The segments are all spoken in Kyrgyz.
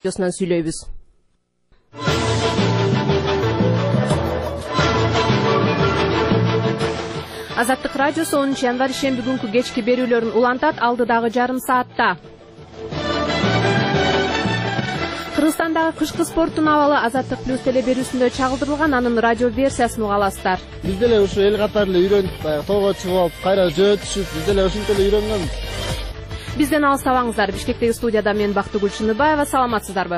Радиосунан сүйлөйбүз. Азаттык радиосу 10 январь шемби күнкү кечки берүүлөрүн улантат алдыдагы жарым саатта. Кыргызстандагы кышкы спорттун абалы Азаттык плюс теле берүүсүндө чагылдырылган, анын радио версиясын уга аласыздар. Биз деле ушу эл катары эле үйрөнүп, тоого чыгып алып, кайра жөө түшүп, биз деле ушинтип эле үйрөнгөнбүз. Бизден алыстабаңыздар. Бишкектеги студияда мен Бактыгүл Чыныбаева, саламатсыздарбы?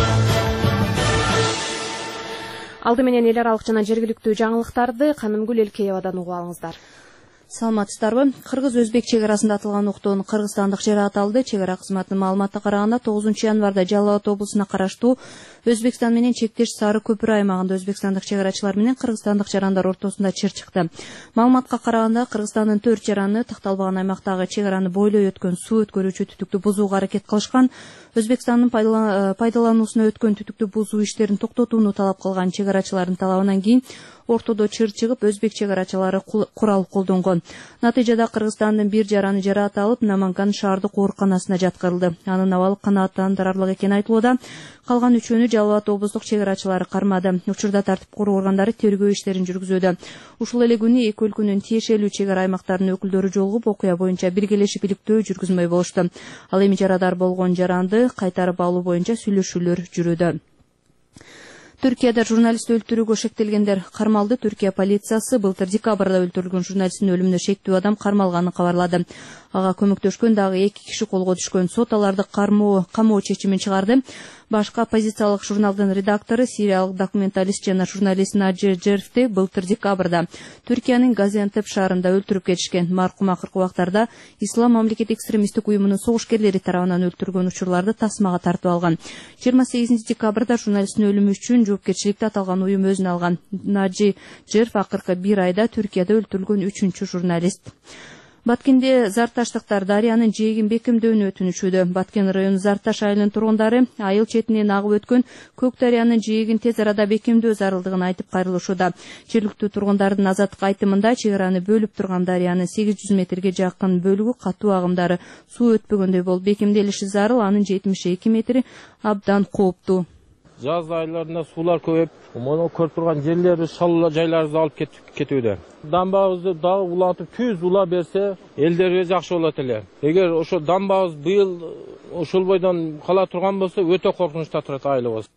Алды менен эл аралык жана жергиликтүү жаңылыктарды Канымгүл Элкеевадан угуп алыңыздар. Саламатсыздарбы? Кыргыз-Өзбек чек-арасында атылган октон кыргызстандык жер аталды. Чек-ара кызматынын маалыматына караганда 9 январда Жалал Абад облусуна караштуу Өзбекстан менен чектеш Сары көпүрө аймагында өзбекстандык чек-арачылар менен кыргызстандык жарандар ортосунда чыр чыкты. Маалыматка караганда Кыргызстандын 4 жараны такталбаган аймактагы чек-араны бойлой өткөн суу өткөрүүчү түтүктү бузууга аракет кылышкан. Өзбекстандын пайдалануусуна өткөн түтүктү бузуу иштерин токтотууну талап кылган чек-арачылардын талабынан кийин ортодо чыр чыгып, өзбек чек-арачылары курал колдонгон. Натыйжада Кыргызстандын бир жараны жараталып, Наманган шаардык ооруканасына жаткырылды. Анын абалы канааттандырарлык экени айтылууда. Калган үчөөнү Жалал Абад облустук чек-арачылары кармады. Учурда тартип коруу органдары тергөө иштерин жүргүзүүдө. Ушул эле күнү эки өлкөнүн тиешелүү чек-ара аймактарынын өкүлдөрү жолугуп, окуя боюнча биргелешип иликтөө жүргүзмөй болушту. Ал эми жарадар болгон жаранды кайтарып алуу боюнча сүйлөшүүлөр жүрүүдө. Түркияда журналист өлтүрүүгө шектелгендер кармалды. Түркия полициясы былтыр декабрда өлтүрүлгөн журналисттин өлүмүнө шектүү адам кармалганын кабарлады. Ага көмөктөшкөн дагы 2 киши колго түшкөн. Сот аларды камоо чечимин чыгарды. Башка оппозициялык журналдын редактору, сириялык документалист жана журналист Наджи Джерфти былтыр декабрда Түркиянын Газиантеп шаарында өлтүрүп кетишкен. Маркум акыркы убактарда Ислам мамлекет экстремисттик уюмунун согушкерлери тарабынан өлтүргөн учурларды тасмага тартып алган. 28 декабрда журналисттин өлүмү үчүн жоопкерчиликти аталган уюм өзүнө алган. Наджи Джерф акыркы 1 айда Түркияда өлтүрүлгөн 3-чү журналист. Баткенде Зарташтыктар дарыянын жээгин бекемдөөнү өтүнүшүүдө. Баткен району Зарташ айылынын тургундары айыл четинен агып өткөн Көк дарыянын жээгин тез арада бекемдөө зарылдыгын айтып кайрылышууда. Жергиликтүү тургундардын азаттык айтымында чек-араны бөлүп турган дарыянын 800 метрге жакын бөлүгү катуу агымдары суу өтпөгөндөй болуп бекемделиши зарыл, анын 72 метри абдан кооптуу. Жаз айларында суулар көбөйүп, мону көрүп турган жерлерибиз, шалуу жайларыбызды алып кетүүдө. Дамбабызды дагы улантып, түз ула берсе, элдерге жакшы болот эле. Эгер ошо дамбабыз быйыл ушул бойдон кала турган болсо, өтө коркунучта турат айылыбыз.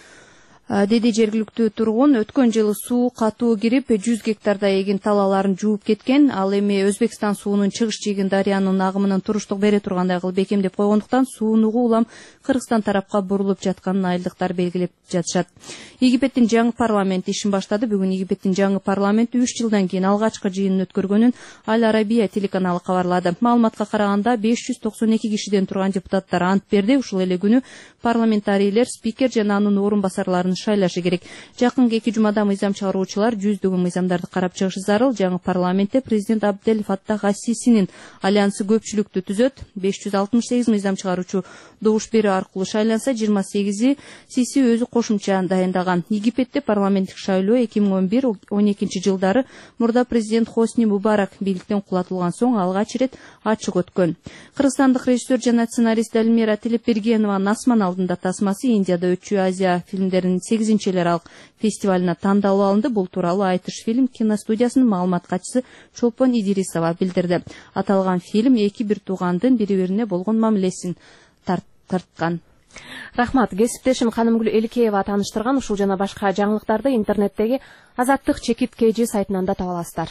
Деди жергиликтүү тургун. Өткөн жылы суу катуу кирип 100 гектардай эгин талааларын жууп кеткен. Ал эми Өзбекстан суунун чыгыш жээгин дарыянын агымынын туруштук бере тургандай кылып бекемдеп койгондуктан суунугу улам Кыргызстан тарапка бурулуп жатканын айылдыктар белгилеп жатышат. Египеттин жаңы парламенти ишин баштады. Бүгүн Египеттин жаңы парламенти 3 жылдан кийин алгачкы жыйынын өткөргөнүн Аль Арабия телеканалы кабарлады. Маалыматка караганда 592 кишиден турган депутаттар ант берди. Ушул эле күнү парламентарийлер спикер жана анын орун басарларын шайлашы керек. Жакынкы 2 жумада мыйзам чыгаруучулар жүздөгөн мыйзамдарды карап чыгышы зарыл. Жаңы парламентте президент Абдель Фаттах ас-Сисинин альянсы көпчүлүктү түзөт. 568 мыйзам чыгаруучу добуш берүү аркылуу шайланса, 28 Сиси өзү кошумча дайындаган. Египетте парламенттик шайлоо 2011-12 жылдары мурда президент Хосни Мубарак бийликтен кулатылган соң алгач ирет ачык өткөн. Кыргызстандык режиссер жана сценарист Элмира Телепбергенованын Асман алдында тасмасы Индияда өтчү Азия фильмдеринин 8-эл аралык фестивалына тандалып алынды. Бул тууралуу Айтыш фильм киностудиясынын маалымат катчысы Чолпон Идирисова билдирди. Аталган фильм эки бир туугандын бири-бирине болгон мамилесин тарткан. Рахмат. Кесиптешим Канымгүл Элкеева тааныштырган ушул жана башка жаңылыктарды интернеттеги Азаттык ЧК сайтынан да таба аласыздар.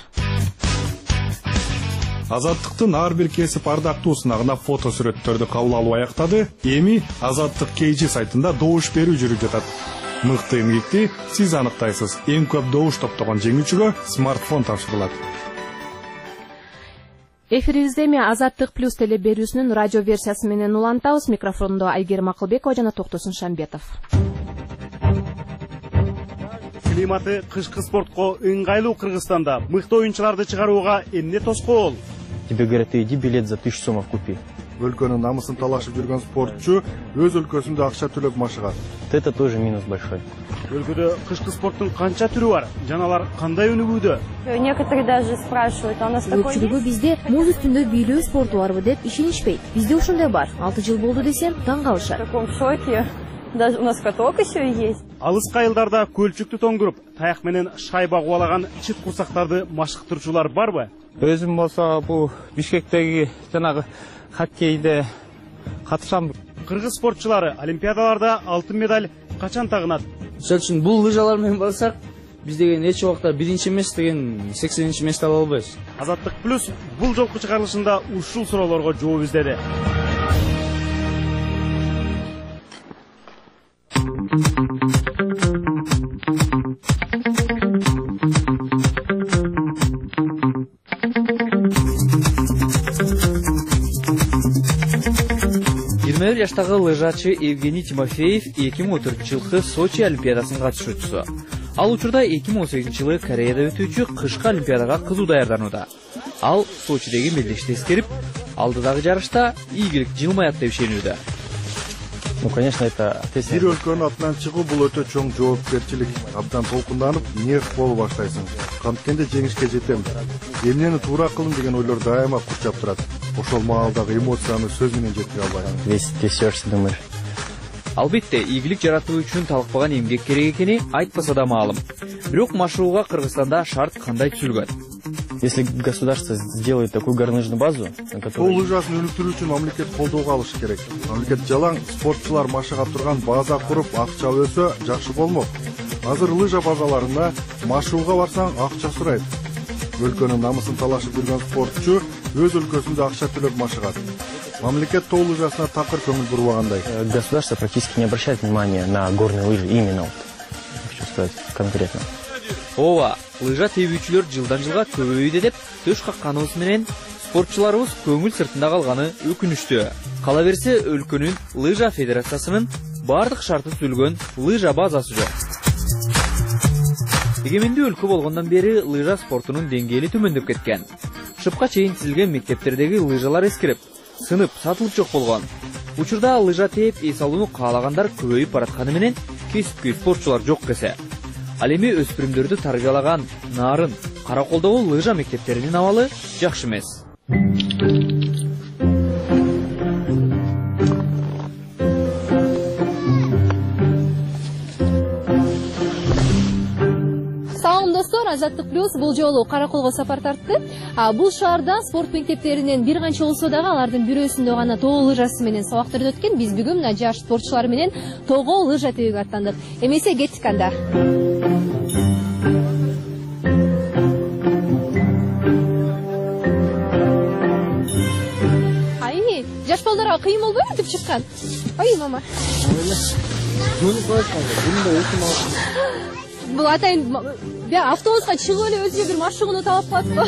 Азаттыктын ар бир кесип ардактуусуна фото сүрөттөрдү кабыл алуу аяктады. Эми Азаттык КЖ сайтында добуш берүү жүрүп жатат. Мыкты эмгекти сиз аныктайсыз. Эң көп добуш топтогон жеңүүчүгө смартфон тапшырылат. Эфирибизде эми Азаттык плюс теле берүүсүнүн радио версиясы менен улантабыз. Микрофондо Айгерим Акылбекова жана Токтосун Шамбетов. Климаты кышкы спортко ыңгайлуу Кыргызстанда мыкты оюнчуларды чыгарууга эмне тоскоол? Тебе говорят, иди билет за 1000 сомов купи. Өлкөнүн намысын талашып жүргөн спортчу өз өлкөсүндө акча төлөп машыгат. Это тоже минус большой. Өлкөдө кышкы спорттун канча түрү бар? Жаналар кандай өнүгүүдө? Некоторые даже спрашивают, а у нас такой Көпчүлүгү бизде муз үстүндө бийлөө спорту барбы деп ишенишпейт. Бизде ошондой бар. 6 жыл болду десем таң калышат. в таком шоке. Даже у нас каток еще есть. Алыс кайылдарда көлчүктү тоңдуруп, таяк менен шайба кубалаган чыт курсактарды машыктырчулар барбы? Өзүм болсо бул Бишкектеги жанагы хоккейде катышам. Кыргыз спортчулары олимпиадаларда алтын медаль качан тагынат? Ошол үчүн бул лыжалар менен барсак, биз деген эч убакта 1-чи эмес деген 80-чи месте ала албайбыз. Азаттык плюс бул жолку чыгарылышында ушул суроолорго жооп издеди. жаштагы лыжачы Евгений Тимофеев 2014 жылкы Сочи олимпиадасынын катышуучусу. Ал учурда 2018 жылы Кореяда өтүүчү кышкы олимпиадага кызуу даярданууда. Ал Сочидеги мелдешти эскерип, алдыдагы жарышта ийгилик жылмаят деп ишенүүдө. Ну, конечно, это бир өлкөнүн атынан чыгуу бул өтө чоң жоопкерчилик. Абдан толкунданып, нерв болуп баштайсың. Канткенде жеңишке жетем. Эмнени туура кылдым деген ойлор дайыма курчап турат. Ошол маалдагы эмоцияны сөз менен жеткире албайм. Весь трясешься, думаешь. Албетте, ийгилик жаратуу үчүн талкпаган эмгек керек экени айтпаса да маалым. Бирок машыгууга Кыргызстанда шарт кандай түзүлгөн? Если государство сделает такую горнолыжную базу, на которой... Бул лыжасын өнүктүрүү үчүн мамлекет колдоого алыш керек. Мамлекет жалаң спортчулар машыга турган база куруп, акча өсө жакшы болмок. Азыр лыжа базаларына машыгууга барсаң акча сурайт. Өлкөнүн намысын талашып жүргөн спортчу өз өлкөсүндө акча төлөп машыгат. Мамлекет тоо лыжасына такыр көңүл бурбагандай. Государство практически не обращает внимания на горные лыжи, именно вот, хочу сказать конкретно. Ооба, лыжа тебүүчүлөр жылдан жылга көбөйүүдө деп төш какканыбыз менен спортчуларыбыз көңүл сыртында калганы өкүнүчтүү. Кала берсе, өлкөнүн лыжа федерациясынын бардык шарты түзүлгөн лыжа базасы жок. Эгемендүү өлкө болгондон бери лыжа спортунун деңгээли төмөндөп кеткен. Шыпка чейин тизилген мектептердеги лыжалар эскирип, сынып, сатылып жок болгон. Учурда лыжа тээп эс алууну каалагандар көбөйүп баратканы менен кесипкөй спортчулар жок кесе. Ал эми өспүрүмдөрдү тарбиялаган Нарын, Караколдогу лыжа мектептеринин абалы жакшы эмес. Салам достор, Азаттык плюс бул жолу Караколго сапар тартты. Бул шаарда спорт мектептеринен бир канча болсо дагы алардын бирөөсүндө гана тоо лыжасы менен сабактарды өткөн. Биз бүгүн мына жаш спортчулар менен тоого лыжа тебүүгө аттандык. Эмесе кеттик анда. Жаш балдарга кыйын болбойбу деп чыккан? Ой, мама. Бул атайын автобуска чыгып эле өзүнө бир машыгууну таап калат.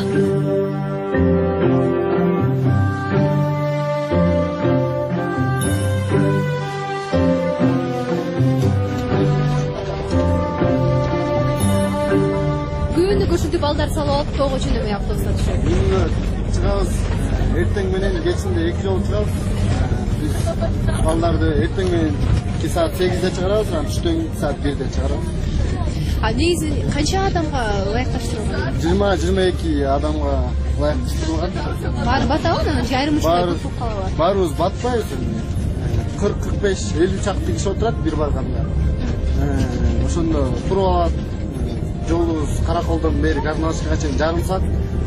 Күндү көрсөтүп балдар салып алып тоого жөнөмөй автобуска түшөт. Чыгабыз. Эртең менен кечинде 2 жолу чыгабыз. Биз балдарды эртең менен 2 саат 8-де чыгарабыз, анан түштөн саат 1-де чыгарабыз. Негизи канча адамга ылайыкташтырылган? 20-22 адамга ылайыкташтырылган. Баары батабы, анан айрым учурда көп калабы? Баарыбыз батпайбыз. 40-45-50 чакты киши отурат бир барганда. Ошондо туруп алат. Жолубуз Караколдон бери Гарналышкага чейин жарым саат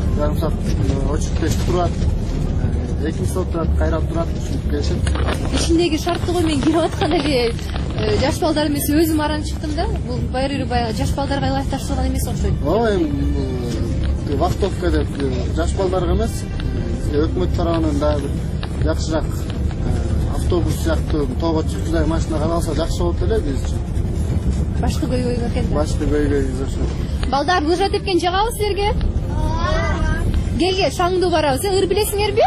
очуп турат. 2 саат турат, кайрап турат, ушинтип келишет. Ичиндеги шарттыгы менен кирип аткан эле жаш балдар эмес, өзүм аран чыктым да. Бул баягы жаш балдарга ылайыкташтырылган эмес окшойт. Ооба, эми вахтовка деп жаш балдарга эмес, өкмөт тарабынан дагы бир жакшыраак автобус сыяктуу тоого чыккызай машина каралса жакшы болот эле биз үчүн. Башкы көйгөй экен да. Башкы көйгөйбүз ошо. Балдар, лыжа тепкен жагабы силерге? Келге, шаңдуу барабыз. Ыр билесиңерби?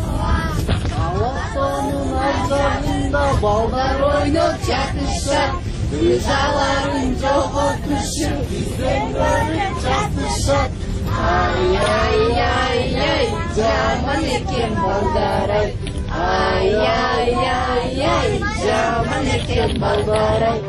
Алатонун азабында балдар ойноп жатышат, лыжаларын жоготушуп, бизден көрүп жатышат. Ай, ай, ай, ай, жаман экен балдар ай. Ай, ай, ай, ай, жаман экен балдар ай.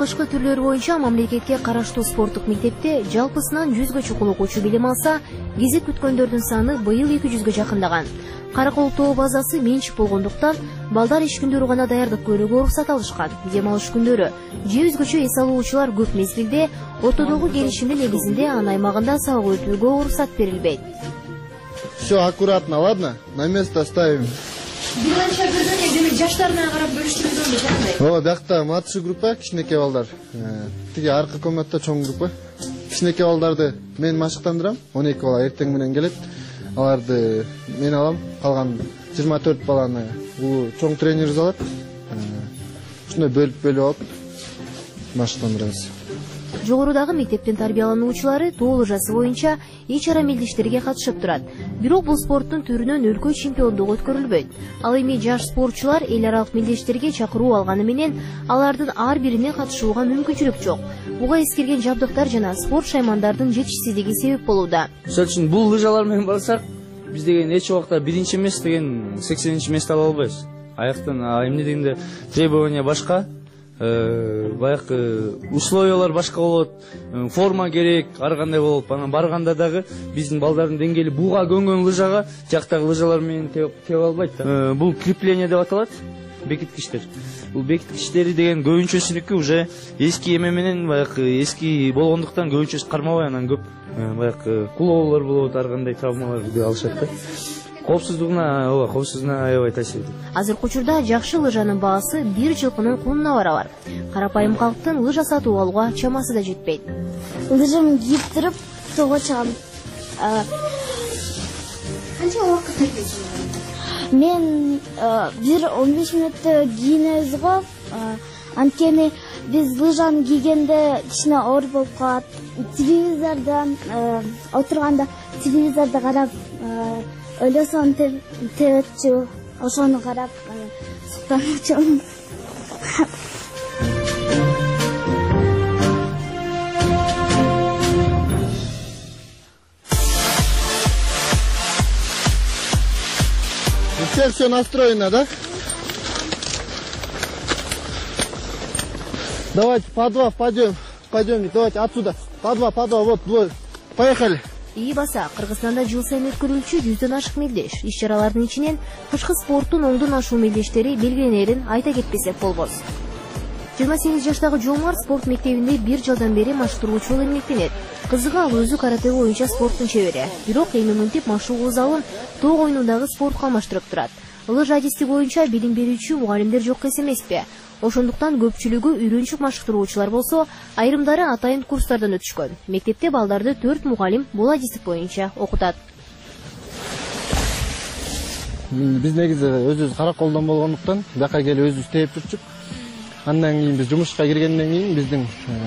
башкы түрлөрү боюнча мамлекетке караштуу спорттук мектепте жалпысынан 100гө чукул окуучу билим алса, кезек күткөндөрдүн саны быйыл 200гө жакындаган. Каракол тоо базасы менчик болгондуктан балдар иш күндөрү гана даярдык көрүүгө уруксат алышкан. Дем алыш күндөрү же өзгөчө эс алуучулар көп мезгилде ортодогу келишимдин негизинде анын аймагында сабак өтүүгө уруксат берилбейт. Все аккуратно, ладно? На место ставим. Биринчи бирден демек жаштарына карап бөлүштүрүлгөнбү кандай? Ооба, биякта младший группа, кичинекей балдар. Тиги аркы комнатта чоң группа. Кичинекей балдарды мен машыктандырам. 12 бала эртең менен келет. Аларды мен алам. Калган 24 баланы бул чоң тренер алат. Ушундай бөлүп алып машыктандырабыз. Жогорудагы мектептин тарбиялануучулары тоо лыжасы боюнча ич ара мелдештерге катышып турат. Бирок бул спорттун түрүнөн өлкө чемпиондугу өткөрүлбөйт. Ал эми жаш спортчулар эл аралык мелдештерге чакыруу алганы менен алардын ар бирине катышууга мүмкүнчүлүк жок. Буга эскирген жабдыктар жана спорт шаймандардын жетишсиздиги себеп болууда. Мисалы үчүн бул лыжалар менен барсак, биз деген эч убакта биринчи место деген 80-нчи место ала албайбыз. Аяктан эмне дегенде требования башка. Баягы условиялар башка болот, форма керек, ар кандай болот. Анан барганда дагы биздин балдардын деңгээли буга көнгөн лыжага жактагы лыжалар менен тебе албайт да. Бул крепление деп аталат, бекиткичтер. Бул бекиткичтери деген көбүнчөсүнүкү уже эски эме менен баягы эски болгондуктан көбүнчөсү кармабай, анан көп баягы кулоолор болот, ар кандай травмалар алышат да. Коопсуздугуна аябай таасир этет. Азыркы учурда жакшы лыжанын баасы бир жылкынын кунуна барабар. Карапайым калктын лыжа сатып алууга чамасы да жетпейт. Лыжамды кийип туруп тоого чыгам. Канча убакыт кетет? Мен бир 15 мүнөттө кийинебиз го. Анткени биз лыжаны кийгенде кичине оор болуп калат. Телевизордон отурганда телевизорду карап ойлосом тебетчү, ошону карап суктанчу. Все настроено, да? Давайте по два впадем, давайте отсюда. По два, вот, поехали. Баса, Кыргызстанда жыл сайын өткөрүлчү 100дөн ашык мелдеш. Иш-чаралардын ичинен кышкы спорттун оңдон ашуу мелдештери белгиленерин айта кетпесек болбос. 28 жаштагы Жомар спорт мектебинде 1 жылдан бери маштыруучу болуп эмгектенет. Кызыгы ал өзү карате боюнча спорттун чебери. Бирок эми мынтип машыгуу залын тоо оюнундагы спортко алмаштырып турат. Лыжа адисти боюнча билим берүүчү мугалимдер жок эмеспи? Ошондуктан көпчүлүгү үйрөнчүк маштыруучулар болсо, айрымдары атайын курстардан өтүшкөн. Мектепте балдарды 4 мугалим бул адистик боюнча окутат. Биз негизи өзүбүз Караколдон болгондуктан бияка келип өзүбүз тээп жүрчүк. Андан кийин биз жумушка киргенден кийин биздин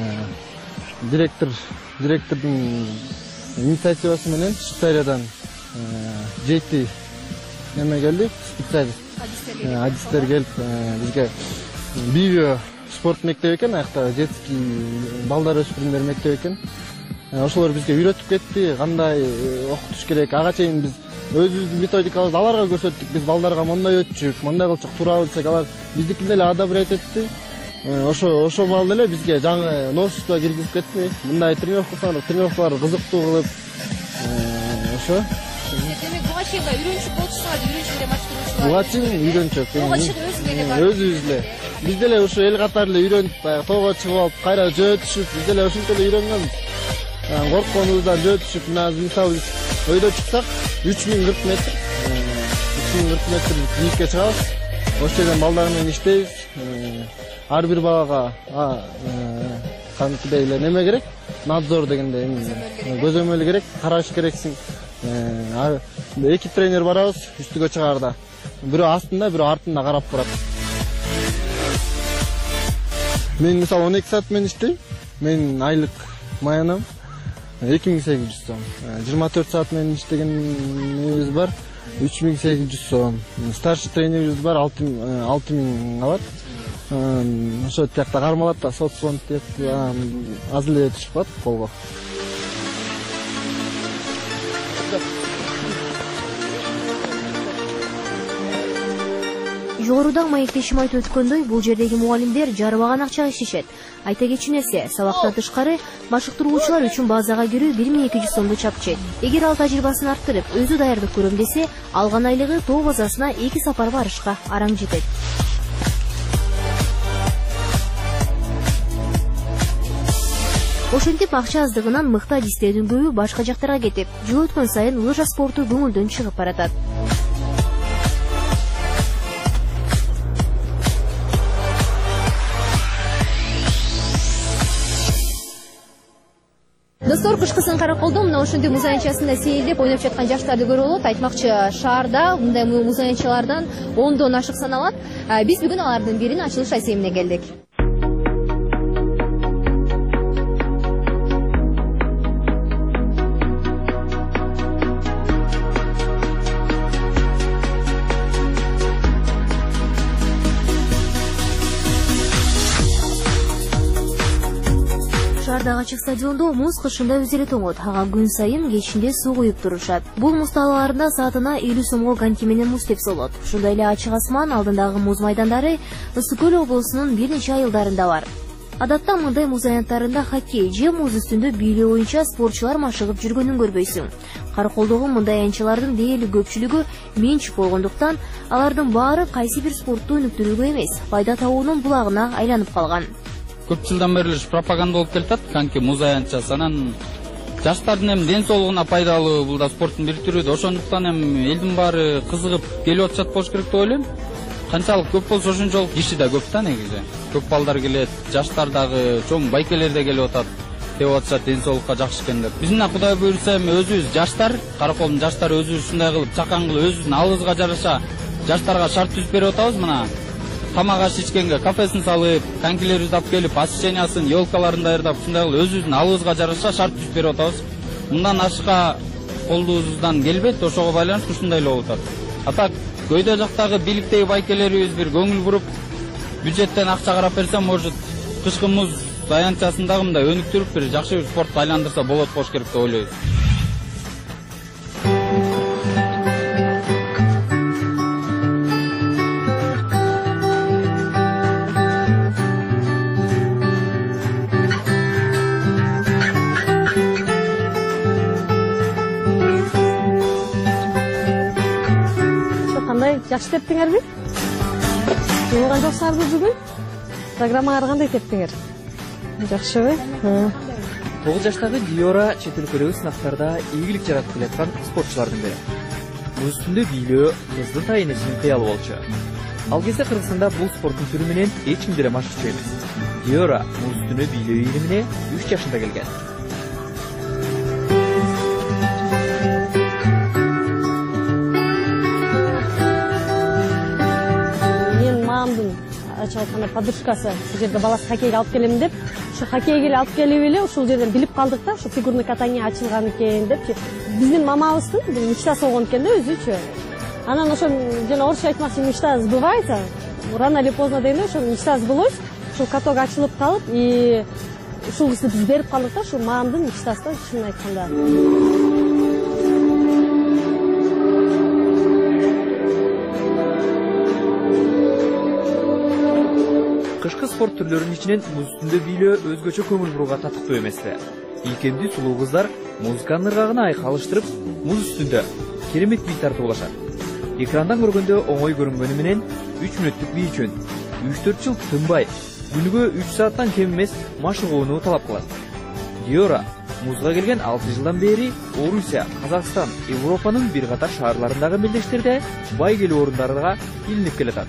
директордун инициативасы менен Швейцариядан жети неме келди, специалист. Адистер келип бизге Бивио спорт мектеби экен, аякта детский балдар өспүрүмдөр мектеби экен. Ошолор бизге үйрөтүп кетти, кандай окутуш керек. Ага чейин биз өзүбүздүн методикабызды аларга көрсөттүк. Биз балдарга мондай өтчүк, мондай кылчык, туура билсек, алар биздикин деле одобрять этти. Ошо маал деле бизге жаңы новшество киргизип кетти. Мындай тренировкалар кызыктуу кылып, ошо. Демек буга чейин үйрөнчүк болчусуңар, үйрөнчүк маштыруучулар. Буга чейин үйрөнчүк. Буга чейин өзүң эле бар. Өзүбүз эле. Биз деле ошо эл катары эле үйрөнүп, тоого чыгып алып, кайра жөө түшүп, биз деле ошентип эле үйрөнгөнбүз. Коркконубуздан жөө түшүп, мисалы өйдө чыксак 3040 метр. 3040 метр бийликке чыгабыз. Ошол жерден балдар менен иштейбиз. Ар бир балага кантип эле неме керек? Надзор дегенде көзөмөл керек, караш керексиң. Эки тренер барабыз, үстүгө чыгаарда. Бирөө астында, бирөө артында карап турат. Мен мисалы 12 саат менен иштейм. Мен айлык маянам 2800 сом. 24 саат менен иштегенибиз бар. 3800 сом. Старший тренерибиз бар, 6000 алат. Ошо тиякта кармалат да, соцфонд деп аз эле түшүп калат колго. Жогоруда маектешим айтып өткөндөй, бул жердеги мугалимдер жарыбаган акчага иштешет. Айта кетчү нерсе, сабактан тышкары машыктыруучулар үчүн базага кирүү 1200 сомду чапчет. Эгер ал тажрыйбасын арттырып, өзү даярдык көрөм десе, алган айлыгы тоо базасына 2 сапар барышка араң жетет. Ошентип акча аздыгынан мыкты адистердин көбү башка жактарга кетип, жыл өткөн сайын лыжа спорту көңүлдөн чыгып баратат. Достор, кышкысын Караколдо мына ошондой муз аянтчасында сейилдеп ойноп жаткан жаштарды көрүп болот. Айтмакчы, шаарда мындай муз аянтчалардан 10дон ашык саналат. Биз бүгүн алардын бирин ачылыш эсебине келдик. Шаардагы ачык стадиондо муз кышында өз эле тоңот. Ага күн сайын кечинде суу куюп турушат. Бул муз талаларында саатына 50 сомго коньки менен муз тепсе Ушундай эле ачык асман алдындагы муз майдандары Ысык көл облусунун бир нече айылдарында бар. Адатта мындай муз аянттарында хоккей же муз үстүндө бийлөө боюнча спортчулар машыгып жүргөнүн көрбөйсүң. Караколдогу мындай аянтчалардын дээрлик көпчүлүгү менчик болгондуктан, алардын баары кайсы бир спортту өнүктүрүүгө эмес, пайда табуунун булагына айланып калган. Көп жылдан бери пропаганда болуп келатат, канки муз аянтчасы. Анан жаштардын эми ден соолугуна пайдалуу, бул да спорттун бир түрү. Ошондуктан эми элдин баары кызыгып келип атышат болуш керек деп ойлойм. Канчалык көп болсо ошончолук киши да көп да негизи. Көп балдар келет, жаштар дагы, чоң байкелер да келип атат. Деп атышат ден соолукка жакшы экен деп. Биз мына Кудай буйрса эми өзүбүз жаштар, Караколдун жаштары өзүбүз ушундай кылып чакан кылып өзүбүздүн алыбызга жараша жаштарга шарт түзүп берип атабыз. Мына тамак аш ичкенге кафесин салып, конькилерибизди алып келип, освещениясын, елкаларын даярдап, ушундай кылып өзүбүздүн алыбызга жараша шарт түзүп берип атабыз. Мындан ашка колубуздан келбейт, ошого байланыштуу ушундай эле болуп атат. А так көйдө жактагы бийликтеги байкелерибиз бир көңүл буруп, бюджеттен акча карап берсе, может, кышкы муз аянтчасын дагы мындай өнүктүрүп бир жакшы бир спортко айландырса болот болуш керек деп ойлойбуз. Жакшы тептиңерби? Жолган жоксарбы бүгүн? Программаңар кандай тептиңер? Жакшыбы? 9 жаштагы Диора чет өлкөдөгү сынактарда ийгилик жаратып келаткан спортчулардын бири. Муз үстүндө бийлөө кыздын тайынычынын кыялы болчу. Ал кезде Кыргызстанда бул спорттун түрү менен эч ким деле машыкчу эмес. Диора муз үстүндө бийлөө ийилимине 3 жашында келген. Ачык подружкасы ушул жерде баласы хоккейге алып келем деп, ушу хоккейге алып келип эле ушул жерден билип калдык да, ушу фигурный катание ачылган экен депчи. Биздин мамабыздын мечтасы болгон экен да өзүчө. Анан ошо жана орусча айтмакчы мечта сбывается. Рано или поздно дейли, ошо мечта сбылось. Ушул каток ачылып калып, и ушул кызды биз берип калдык да, ушу мамамдын мечтасы да, чынын айтканда. Кышкы спорт түрлөрүнүн ичинен муз үстүндө бийлөө өзгөчө көңүл бурууга татыктуу эмеспи. Ийкемдүү сулуу кыздар музыканын ыргагына айкалыштырып, муз үстүндө керемет бий тартуулашат. Экрандан көргөндө оңой көрүнгөнү менен 3 мүнөттүк бий үчүн 3-4 жыл тынбай, күнүгө 3 сааттан кем эмес машыгууну талап кылат. Диора музга келген 6 жылдан бери Орусия, Казакстан, Европанын бир катар шаарларындагы мелдештерде байгелүү орундарга илинип келатат.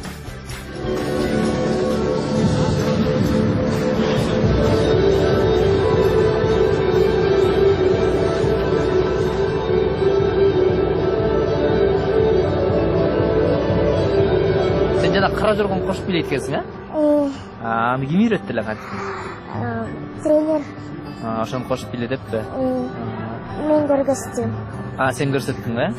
Кара жоргон кошуп билет экенсиң, аны ким үйрөттү эле кантип? Тренер. Ошону кошуп биле деппи? Мен көргөздүм. Сен көрсөттүң да?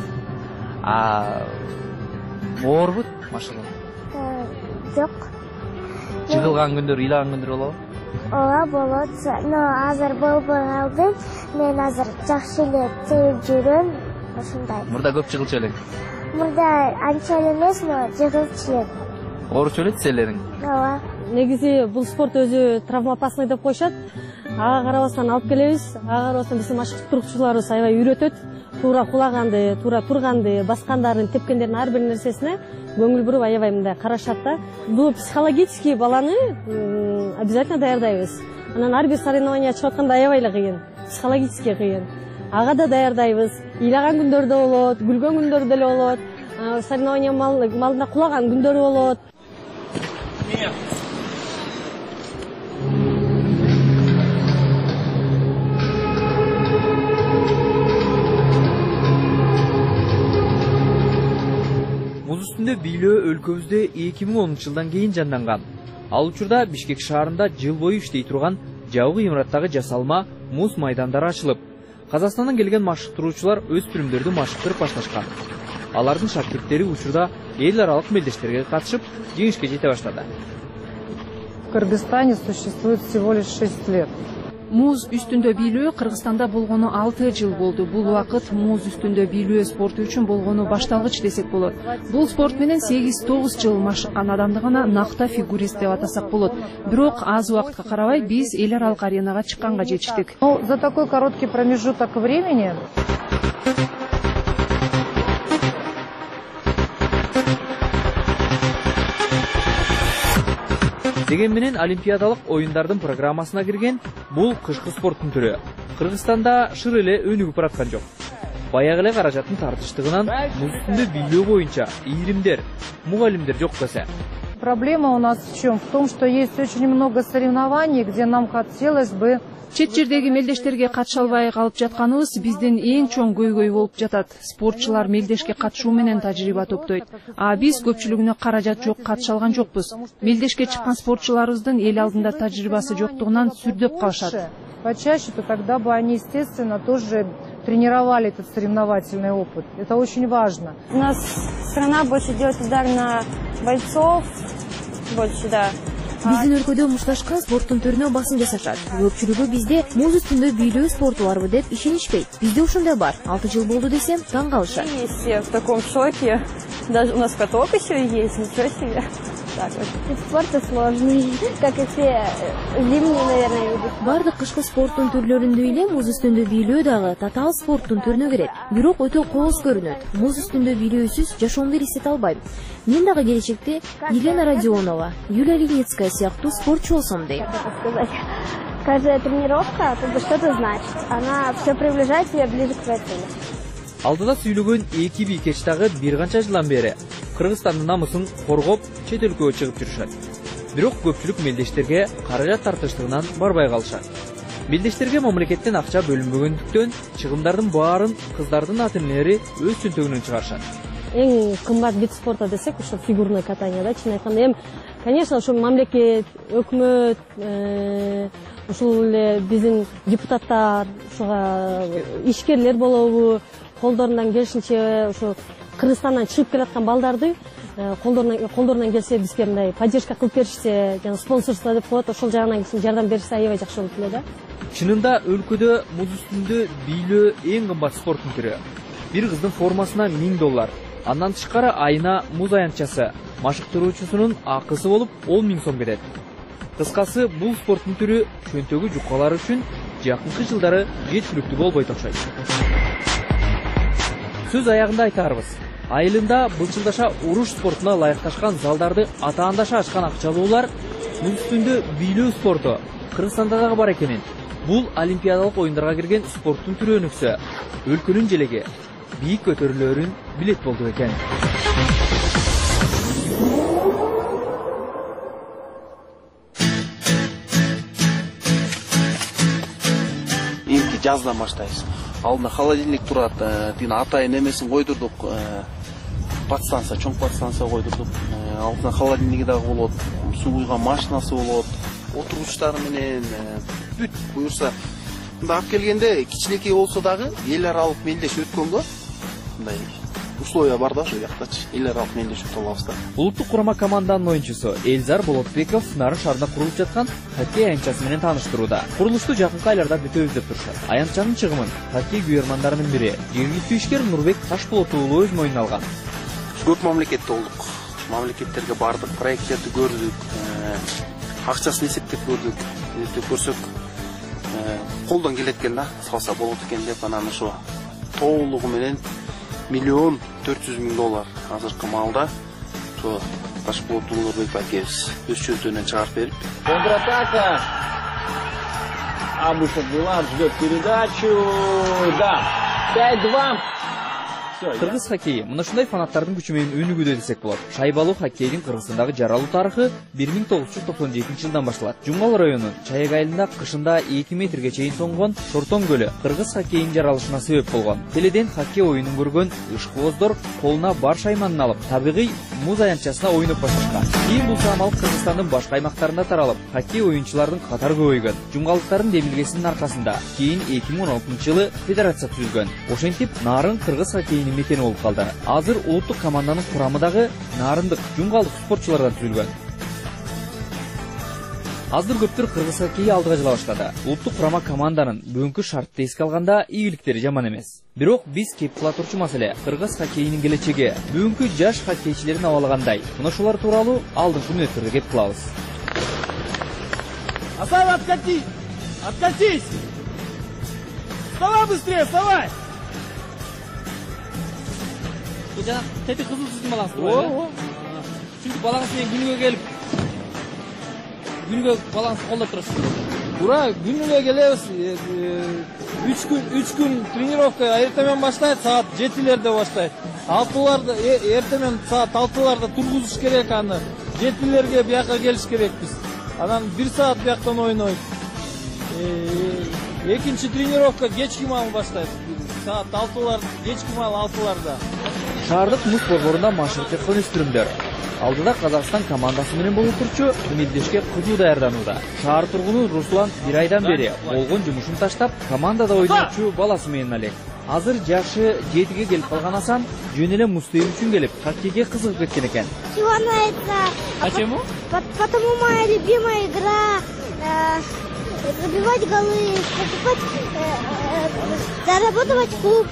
Оорбу машыгуу? Жок. Жыгылган күндөр, ыйлаган күндөр болобу? Ооба, болот. Но азыр болбой калдым. Мен азыр жакшы эле терип жүрөм. Ушундай. Мурда көп жыгылчу элең? Мурда анча эле эмес, но жыгылчу элем. Орус элет силерин? Ооба. Негизи бул спорт өзү травмоопасный деп коюшат. Ага карабастан алып келебиз. Ага карабастан биздин машыктыруучуларыбыз аябай үйрөтөт. Туура кулаганды, туура турганды, баскандарын, тепкендердин ар бир нерсесине көңүл буруп аябай мындай карашат да. Бул психологически баланы обязательно даярдайбыз. Анан ар бир соревнование чыгып атканда аябай эле кыйын, психологически кыйын. Ага да даярдайбыз. Ыйлаган күндөрдө болот, күлгөн күндөрдө деле болот. Соревнование малында кулаган күндөрү болот. Муз үстүндө бийлөө өлкөбүздө 2010 жылдан кийин жанданган. Ал учурда Бишкек шаарында жыл бою иштей турган жабык имараттагы жасалма муз майдандары ачылып, Казакстандан келген машыктыруучулар өспүрүмдөрдү машыктырып башташкан. Алардын шакирттери учурда эл аралык мелдештерге катышып, жеңишке жете баштады. В Кыргызстане существует всего лишь 6 лет. Муз үстүндө бийлөө Кыргызстанда болгону 6 жыл болду. Бул убакыт муз үстүндө бийлөө спорту үчүн болгону башталгыч десек болот. Бул спорт менен 8-9 жыл машыккан адамды гана накта фигурист деп атасак болот. Бирок аз убакытка карабай биз эл аралык аренага чыкканга жетиштик. За такой короткий промежуток времени Деген менен олимпиадалык оюндардын программасына кирген бул кышкы спорттун түрү Кыргызстанда шыр эле өнүгүп бараткан жок. Баягы эле каражаттын тартыштыгынан муз үстүндө бийлөө боюнча ийримдер, мугалимдер жок десе. Проблема у нас в чем? В том, что есть очень много соревнований, где нам хотелось бы Чет жердеги мелдештерге катыша албай калып жатканыбыз биздин эң чоң көйгөй болуп жатат. Спортчулар мелдешке катышуу менен тажрыйба топтойт. А биз көпчүлүгүнө каражат жок, катыша алган жокпуз. Мелдешке чыккан спортчуларыбыздын эл алдында тажрыйбасы жоктугунан сүрдөп калышат. Почаще, то тогда бы они, естественно, тоже тренировали этот соревновательный опыт. Это очень важно. У нас страна больше делает удар на бойцов, больше, да. Биздин өлкөдө мушташка спорттун түрүнө басым жасашат. Көпчүлүгү бизде муз үстүндө бийлөө спорту барбы деп ишенишпейт. Бизде ошондой бар. 6 жыл болду десем, таң калышат. Все в таком шоке. Даже у нас каток еще есть, ничего себе. Так вот. Спорты сложные, как и все зимние, наверное, виды. Бардык кышкы спорттун түрлөрүндөй эле муз үстүндө бийлөө дагы татаал спорттун түрүнө кирет. Бирок өтө кооз көрүнөт. Муз үстүндө бийлөөсүз жашоомду элестете албайм. Мен дагы келечекте Елена Родионова, Юлия Леницкая сыяктуу спортчу болсом дейм. Каждая тренировка как бы что-то значит. Она все приближает тебя ближе к твоей цели. Алдыда сүйлөгөн эки бийкеч дагы бир канча жылдан бери Кыргызстандын намысын коргоп, чет өлкөгө чыгып жүрүшөт. Бирок көпчүлүк мелдештерге каражат тартыштыгынан барбай калышат. Мелдештерге мамлекеттен акча бөлүнбөгөндүктөн чыгымдардын баарын кыздардын ата-энелери өз чөнтөгүнөн чыгарышат. Эң кымбат вид спорта десек, ушу фигурное катание, да, чын айтканда, конечно, ушу мамлекет, өкмөт, ушул эле биздин депутаттар, ушуга ишкерлер болобу, колдорунан келишинче ушу Кыргызстандан чыгып келаткан балдарды колдорунан келсе бизге мындай поддержка кылып беришсе, жана спонсорство деп коет, ошол жагынан кичине жардам беришсе аябай жакшы болот эле да. Чынында өлкөдө муз үстүндө бийлөө эң кымбат спорттун түрү. Бир кыздын формасына $1000. Андан тышкары айына муз аянтчасы, машыктыруучусунун акысы болуп 10.000 сом кетет. Кыскасы, бул спорттун түрү чөнтөгү жуккалар үчүн жакынкы жылдары жеткиликтүү болбойт окшойт. Сөз аягында айтарбыз. Айылында былчылдаша уруш спортуна ылайыкташкан залдарды атаандаша ачкан акчалуулар муз үстүндө бийлөө спорту Кыргызстанда дагы бар экенин. Бул олимпиадалык оюндарга кирген спорттун түрү өнүксө, өлкөнүн желеги бийик көтөрүлөрүн билет болду экен. Эмки жаздан баштайбыз. Алдында холодильник турат, тигин атайын эмесин койдурдук, подстанция, чоң подстанция койдурдук. Алдында холодильниги дагы болот, суу куйган машинасы болот, отургучтары менен бүт буюрса. Мында алып келгенде кичинекей болсо дагы эл аралык мелдеш өткөнгө мындай условия бар да ошол жактачы. Эл аралык мелдеш өтө алабыз да. Улуттук курама команданын оюнчусу Элзар Болотбеков Нарын шаарында курулуп жаткан хоккей аянтчасы менен тааныштырууда. Курулушту жакынкы айларда бүтөбүз деп турушат. Аянтчанын чыгымын хоккей күйөрмандарынын бири жергиликтүү ишкер Нурбек Ташболот уулу өз мойнуна алган. Көп мамлекетте болдук. мамлекеттерге бардык, проекттерди көрдүк, акчасын эсептеп көрдүк. Эсептеп көрсөк, колдон келет экен да, салса болот экен деп, анан ошо толугу менен $1,400,000 азыркы маалда ошо Ташпулат Улуурбеков акебиз өз чөздөөнөн чыгарып берип. Контратака. Абушев Булат ждет передачу. Да. 5-2. Кыргыз хоккейи мына ушундай фанаттардын күчү менен өнүгүүдө десек болот. Шайбалуу хоккейдин Кыргызстандагы жаралуу тарыхы 1997 жылдан башталат. Жумгал районунун Чайык айылында кышында 2 метрге чейин тоңгон Шортон көлү кыргыз хоккейинин жаралышына себеп болгон. Теледен хоккей оюнун көргөн ышкыбоздор колуна бар шайманын алып, табигый муз аянтчасына ойноп башташкан. Кийин бул самал Кыргызстандын башка аймактарында таралып, хоккей оюнчулардын катары көбөйгөн. Жумгалдыктардын демилгесинин аркасында кийин 2016 жылы федерация түзүлгөн. Ошентип Нарын кыргыз хоккейинин мекени болуп калды. Азыр улуттук команданын курамы дагы нарындык, жумгалдык спортчулардан түзүлгөн. Азыр көптөр кыргыз хоккейи алдыга жыла баштады. Улуттук курама команданын бүгүнкү шартты эске алганда ийгиликтери жаман эмес. Бирок биз кеп кыла турчу маселе кыргыз хоккейинин келечеги. Бүгүнкү жаш хоккейчилерин абалагандай. Мына ушулар тууралуу алдыңкы мүнөттөрдө кеп кылабыз. Асай, откатись! Откатись! Вставай быстрее, вставай! Жана тети кызыл сиздин балаңыз. Чүнкү балаңыз менен күнүгө келип балаңыз колдоп турасыз. Туура, күнүгө келебиз. 3 күн тренировка эртемен баштайт, саат 7-лерде баштайт. 6-ларда эртемен саат 6-ларда тургузуш керек аны. 7-лерге бияка келиш керекпиз. Анан 1 саат бияктан ойнойт. Экинчи тренировка кечки маал баштайт. Саат 6-лар, кечки маал 6-ларда. Шаардык муз борборунда машык чыккан өспүрүмдөр. Алдыда Казакстан командасы менен болуп турчу Мелдешке кызуу даярданууда. Шаар тургуну Руслан 1 айдан бери болгон жумушун таштап, командада ойночу баласы менен алек. Азыр жашы 7-ге келип калган Асан жөн эле муз тебүү үчүн келип, хоккейге кызыгып кеткен экен. Почему? Потому моя любимая игра забивать голы, покупать, зарабатывать клуб,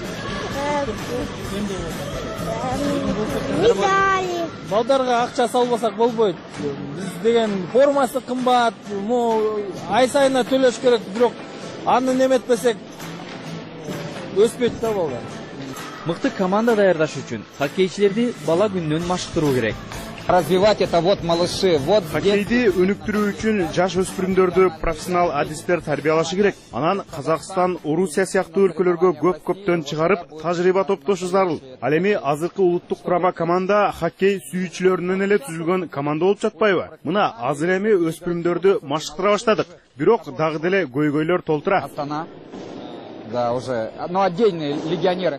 медали. Балдарга акча салбасак болбойт. Биз деген формасы кымбат, ай сайына төлөш керек, бирок аны неметпесек өспөйт да балдар. Мыкты команда даярдаш үчүн хоккейчилерди бала күнүнөн машыктыруу керек. Развивать это вот малыши, вот хоккейди өнүктүрүү үчүн жаш өспүрүмдөрдү профессионал адистер тарбиялашы керек. Анан Казакстан, Орусия сыяктуу өлкөлөргө көптөн чыгарып, тажрыйба топтошу зарыл. Ал эми азыркы улуттук курама команда хоккей сүйүүчүлөрүнөн эле түзүлгөн команда болуп жатпайбы? Мына азыр эми өспүрүмдөрдү машыктыра баштадык. Бирок дагы деле көйгөйлөр толтура. Да, уже, но отдельные легионеры.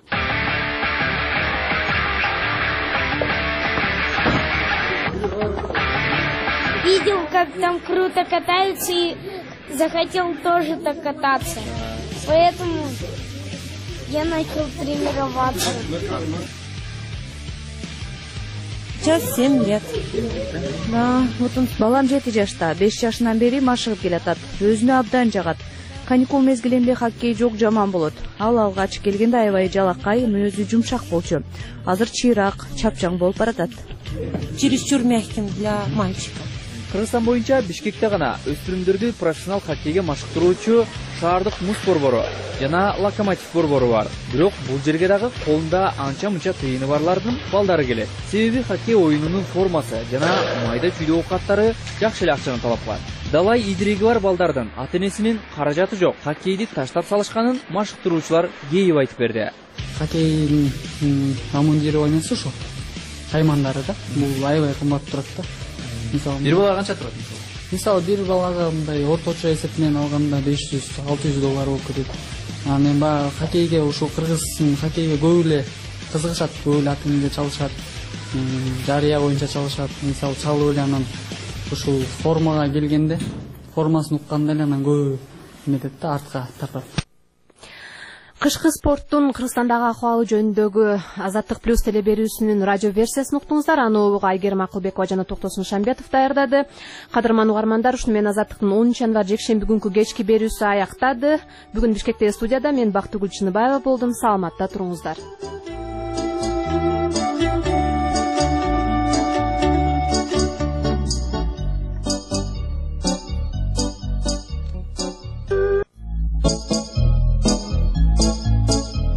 Видел, как там круто катаются и захотел тоже так кататься. Поэтому я начал тренироваться. Сейчас 7 лет. Да, вот он. Балам 7 жашта, 5 жашынан бери машыгып келатат. Өзүнө абдан жагат. Каникул мезгилинде хоккей жок жаман болот. Ал алгач келгенде аябай жалакай, өзү жумшак болчу. Азыр чыйрак, чапчаң болуп баратат. Чересчур мягким для мальчика. Кыргызстан боюнча Бишкекте гана өспүрүмдөрдү профессионал хоккейге машыктыруучу шаардык муз борбору жана локомотив борбору бар. Бирок бул жерге дагы колунда анча-мынча тыйыны барлардын балдары келет. Себеби хоккей оюнунун формасы жана майда чүйдө оокаттары жакшы эле акчаны талап кылат. Далай идириги бар балдардын ата-энесинин каражаты жок. Хоккейди таштап салышканын машыктыруучулар кейип айтып берди. Хоккейдин амундири ойносо ошо шаймандары да, бул аябай кымбат турат да. Бир балага канча турат? Мисалы бир балага мындай орточо эсепинен алганда $500-600 болуп кетет. Анан эми баягы хоккейге ушул кыргыздын хоккейге көп эле кызыгышат, көп эле ата-энелер чалышат. Жарыя боюнча чалышат. Мисалы чалып эле анан ушул формага келгенде, формасын укканда эле анан көп эметет да, артка тартат. Кышкы спорттун Кыргызстандагы акыбалы жөнүндөгү Азаттык плюс телеберүүсүнүн радио версиясын уктуңуздар. Аны Айгерим Акылбекова жана Токтосун Шамбетов даярдады. Кадырман угармандар, ушу менен Азаттыктын 10 январь жекшемби күнкү кечки берүүсү аяктады. Бүгүн Бишкектеги студияда мен Бактыгүл Чыныбаева болдум. Саламатта туруңуздар.